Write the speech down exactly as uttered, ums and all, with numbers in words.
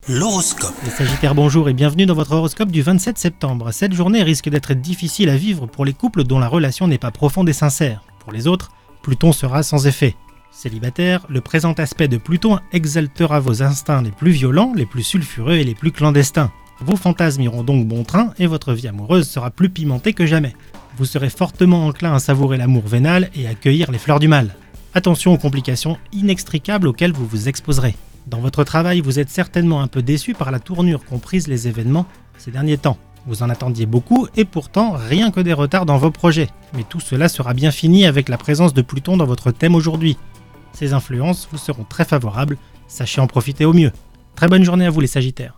L'horoscope. Les Sagittaires, bonjour et bienvenue dans votre horoscope du vingt-sept septembre. Cette journée risque d'être difficile à vivre pour les couples dont la relation n'est pas profonde et sincère. Pour les autres, Pluton sera sans effet. Célibataire, le présent aspect de Pluton exaltera vos instincts les plus violents, les plus sulfureux et les plus clandestins. Vos fantasmes iront donc bon train et votre vie amoureuse sera plus pimentée que jamais. Vous serez fortement enclin à savourer l'amour vénal et à cueillir les fleurs du mal. Attention aux complications inextricables auxquelles vous vous exposerez. Dans votre travail, vous êtes certainement un peu déçu par la tournure qu'ont prise les événements ces derniers temps. Vous en attendiez beaucoup et pourtant rien que des retards dans vos projets. Mais tout cela sera bien fini avec la présence de Pluton dans votre thème aujourd'hui. Ces influences vous seront très favorables, sachez en profiter au mieux. Très bonne journée à vous les Sagittaires.